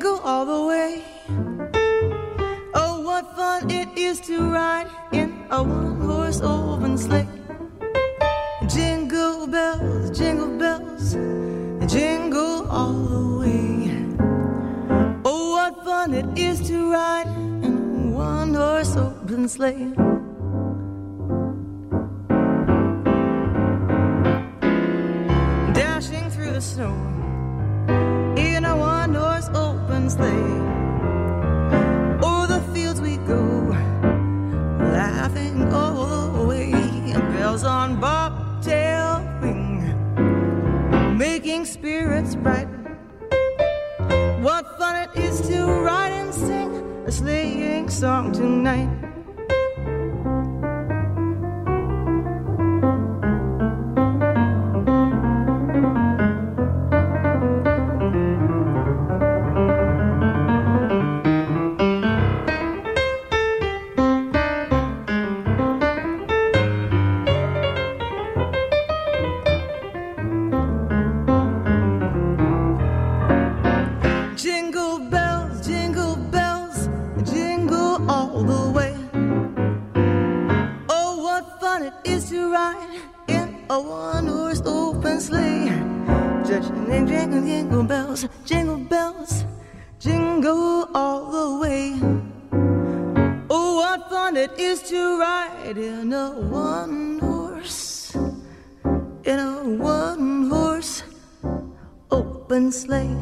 jingle all the way. Oh, what fun it is to ride in a one-horse open sleigh. Jingle bells, jingle all the way. Oh, what fun it is to ride in a one-horse open sleigh. Dashing through the snow in a one-horse open sleigh. O'er the fields we go, laughing all the way. Bells on bobtail ring, making spirits bright. What fun it is to ride and sing a sleighing song tonight. Jingle bells, jingle all the way. Oh, what fun it is to ride in a one-horse open sleigh.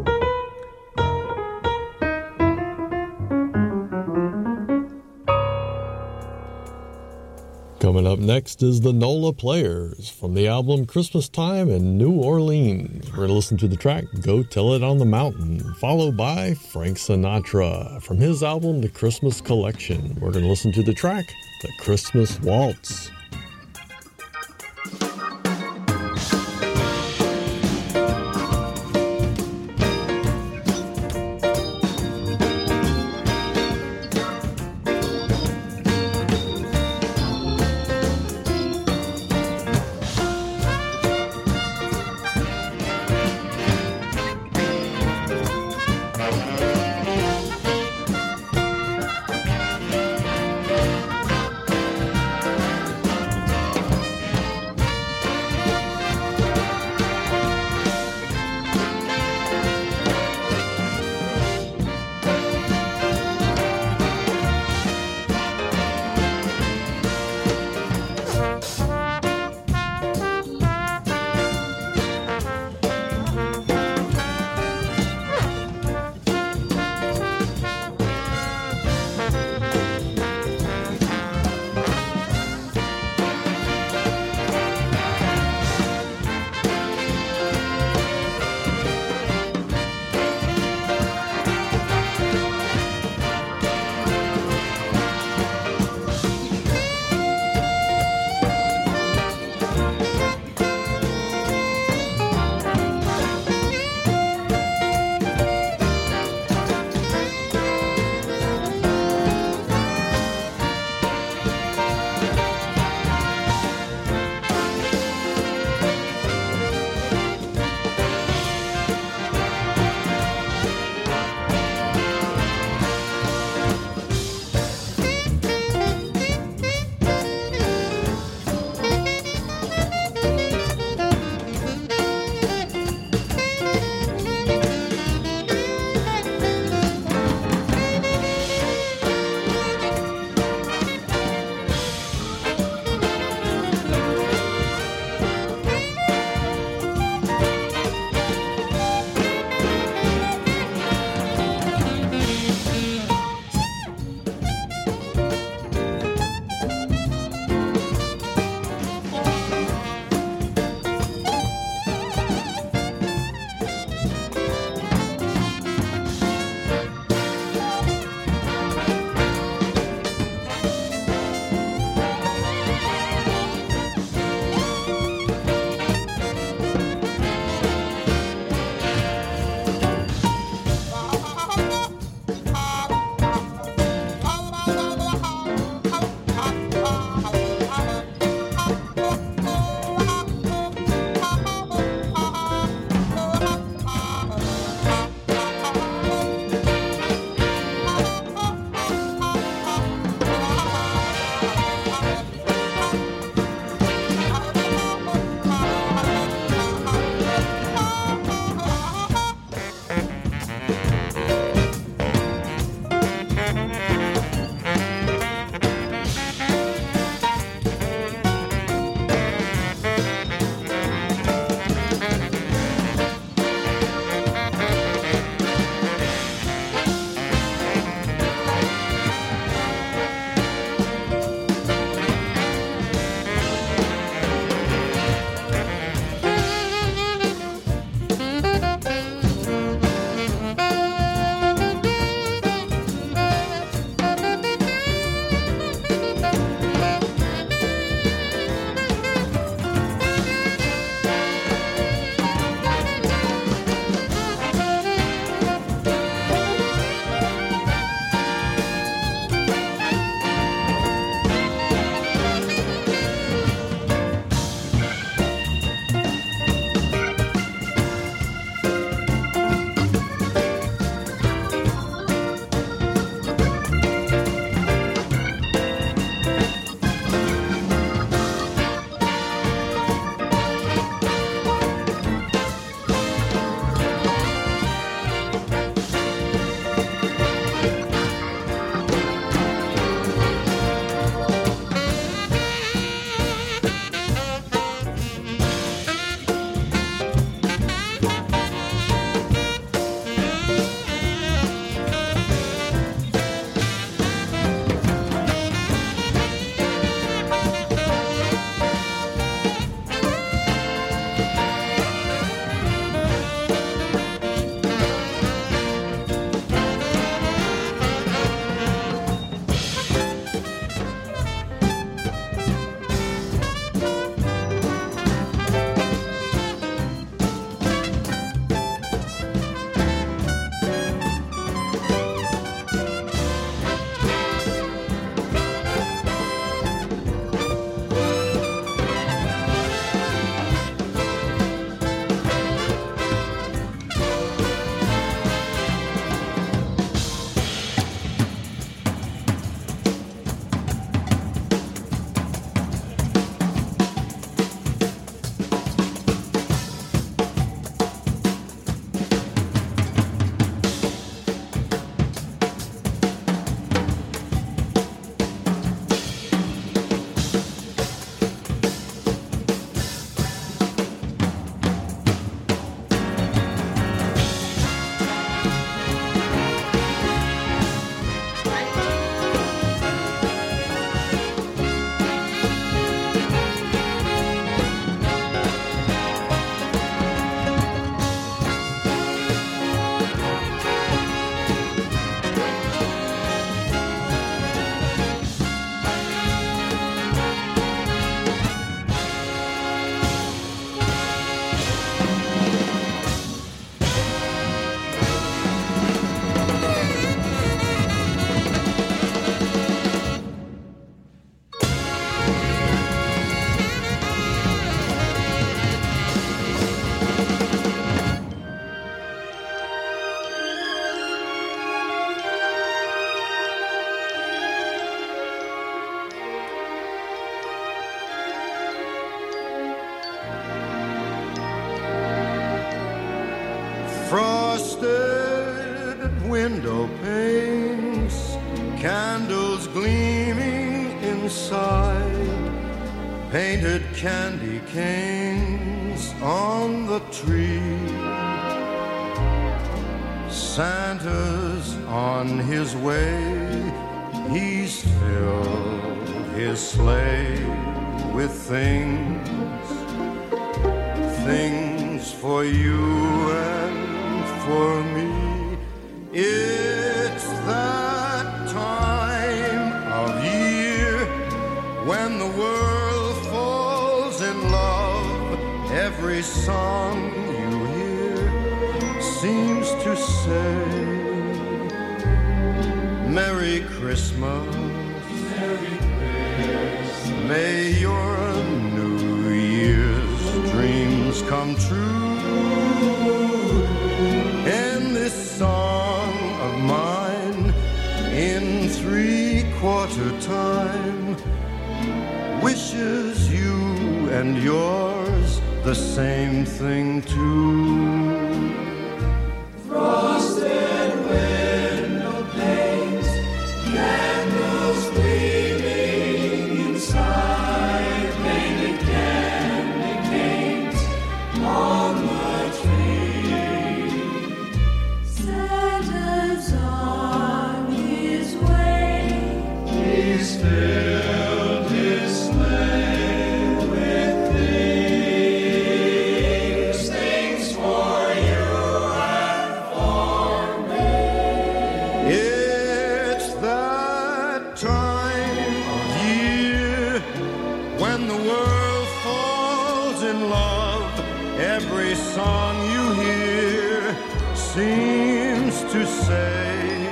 Coming up next is the NOLA Players from the album Christmas Time in New Orleans. We're going to listen to the track Go Tell It on the Mountain, followed by Frank Sinatra from his album The Christmas Collection. We're going to listen to the track The Christmas Waltz. window panes, candles gleaming inside, painted candy canes on the tree. Santa's on his way, he's filled his sleigh with things for you and for me. It's that time of year when the world falls in love. Every song you hear seems to say, Merry Christmas, Merry Christmas. May your New Year's dreams come true. And this song of mine in 3/4 time wishes you and yours the same thing too. Frosted window panes, candles gleaming inside, painted candy canes on the tree. Santa's on his way, he's filled his sleigh with things for you and for me. It's that time of year when the world falls in love. Every song you hear seems to say,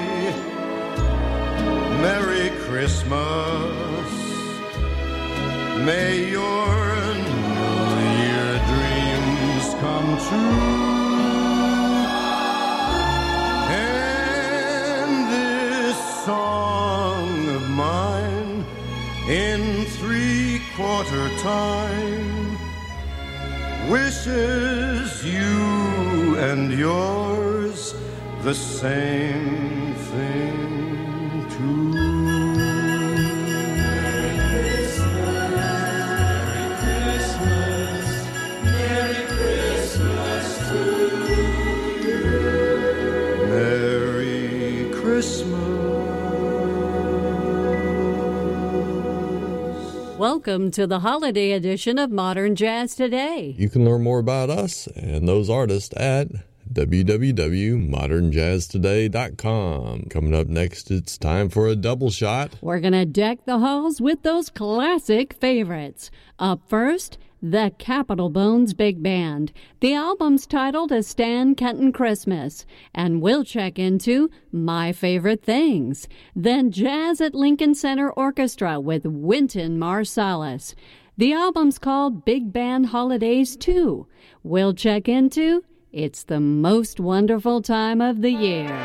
Merry Christmas, may your New Year dreams come true. And this song of mine in 3/4 time wishes you and yours the same thing too. Merry Christmas, Merry Christmas to you. Merry Christmas. Welcome to the holiday edition of Modern Jazz Today. You can learn more about us and those artists at www.modernjazztoday.com. Coming up next, it's time for a double shot. We're going to deck the halls with those classic favorites. Up first, the Capitol Bones Big Band. The album's titled A Stan Kenton Christmas. And we'll check into My Favorite Things. Then Jazz at Lincoln Center Orchestra with Wynton Marsalis. The album's called Big Band Holidays 2. We'll check into It's the Most Wonderful Time of the Year.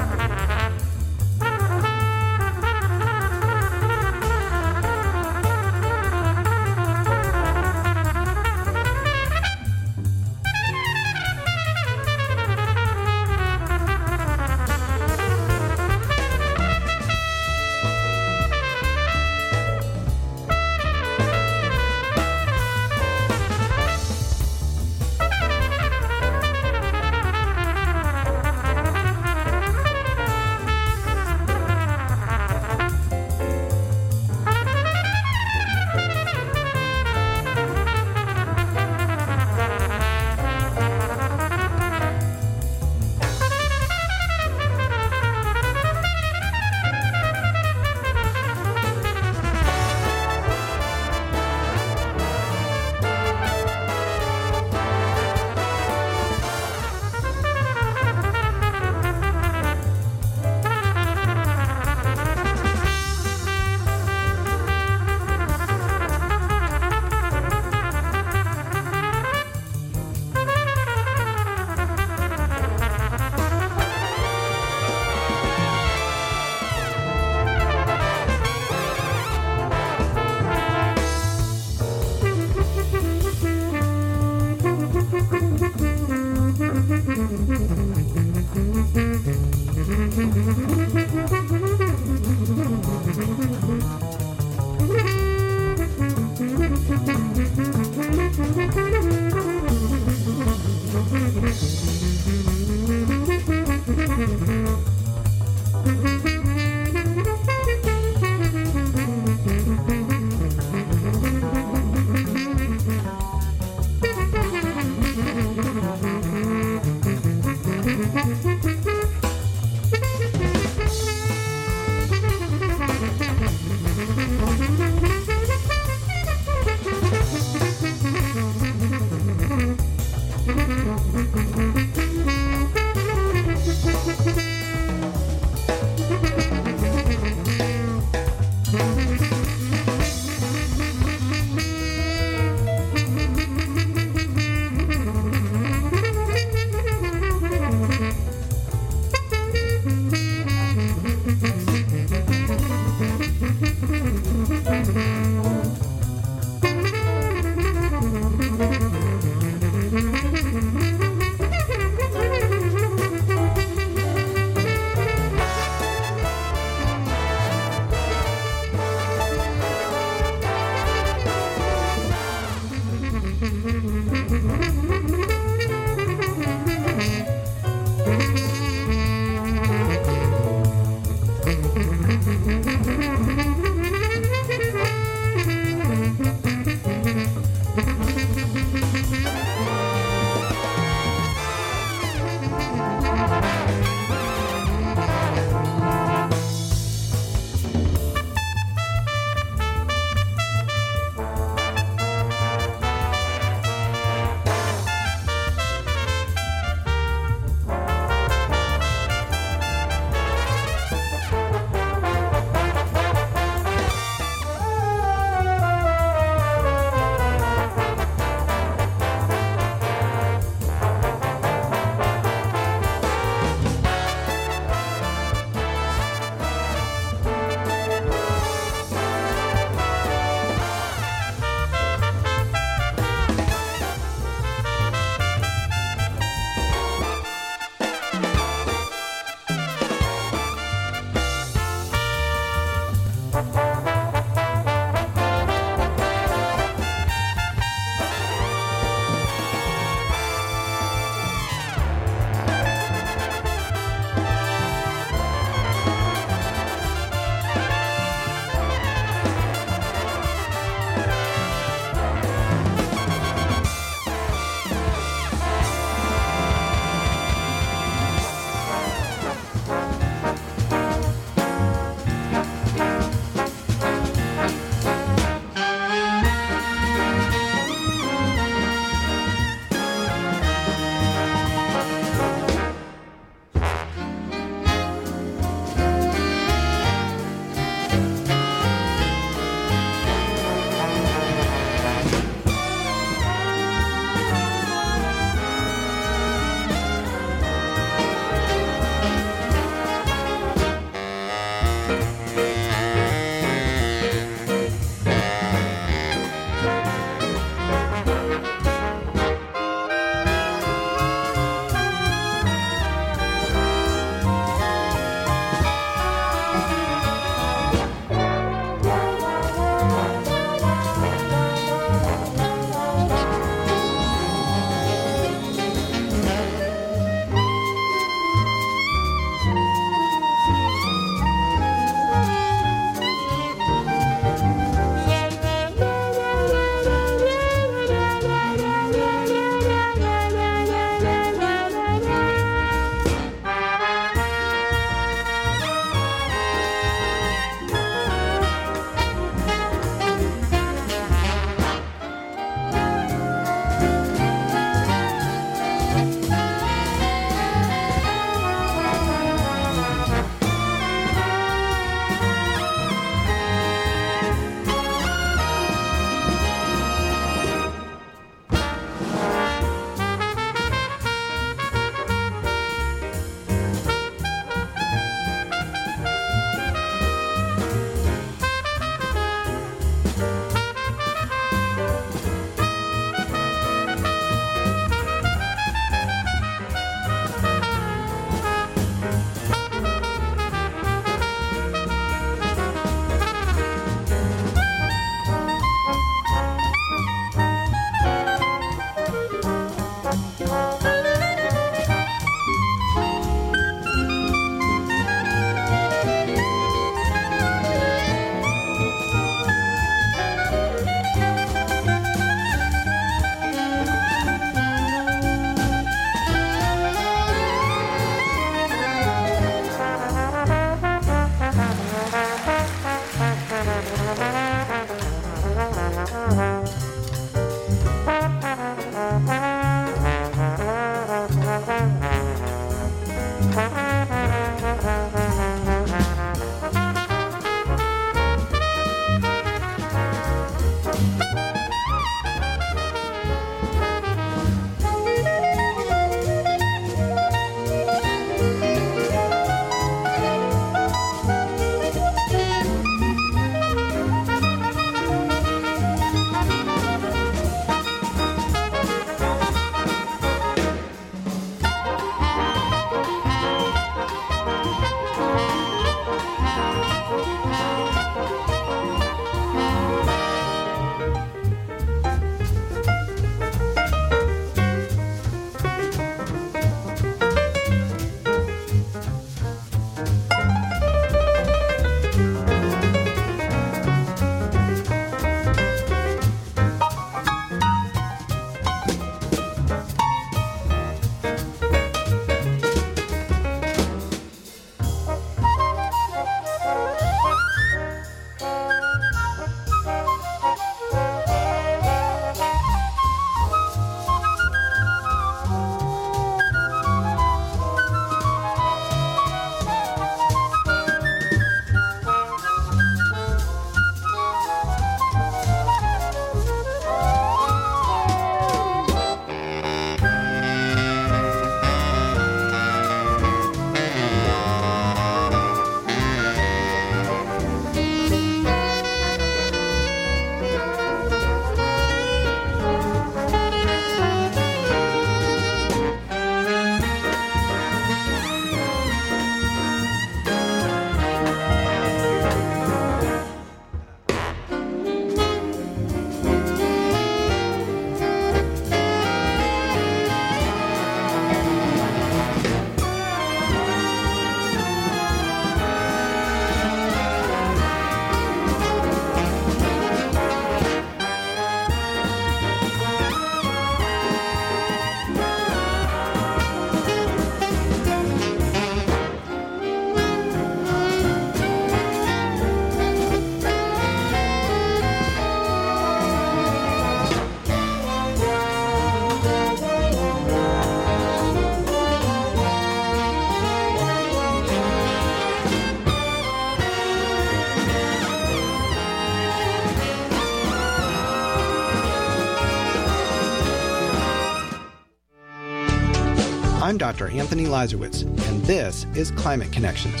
I'm Dr. Anthony Lazarowitz, and this is Climate Connections.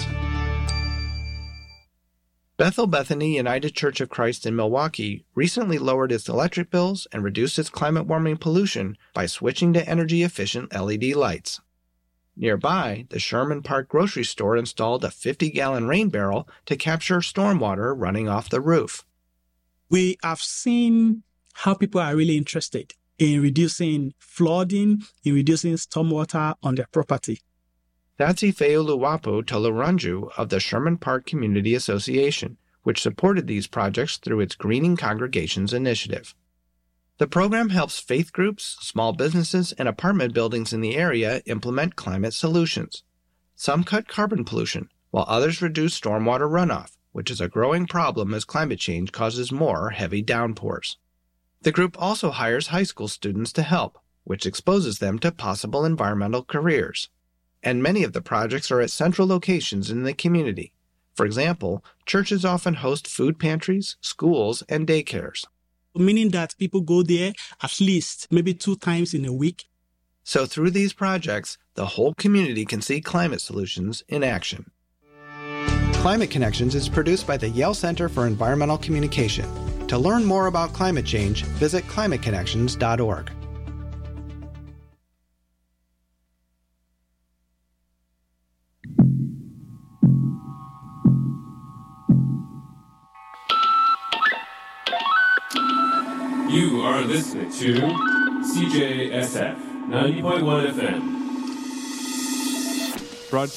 Bethel Bethany United Church of Christ in Milwaukee recently lowered its electric bills and reduced its climate warming pollution by switching to energy-efficient LED lights. Nearby, the Sherman Park grocery store installed a 50-gallon rain barrel to capture stormwater running off the roof. We have seen how people are really interested in reducing flooding, in reducing stormwater on their property. That's Ifeoluwapo Toluranju of the Sherman Park Community Association, which supported these projects through its Greening Congregations initiative. The program helps faith groups, small businesses, and apartment buildings in the area implement climate solutions. Some cut carbon pollution, while others reduce stormwater runoff, which is a growing problem as climate change causes more heavy downpours. The group also hires high school students to help, which exposes them to possible environmental careers. And many of the projects are at central locations in the community. For example, churches often host food pantries, schools, and daycares. Meaning that people go there at least maybe 2 times in a week. So through these projects, the whole community can see climate solutions in action. Climate Connections is produced by the Yale Center for Environmental Communication. To learn more about climate change, visit climateconnections.org. You are listening to CJSF 90.1 FM.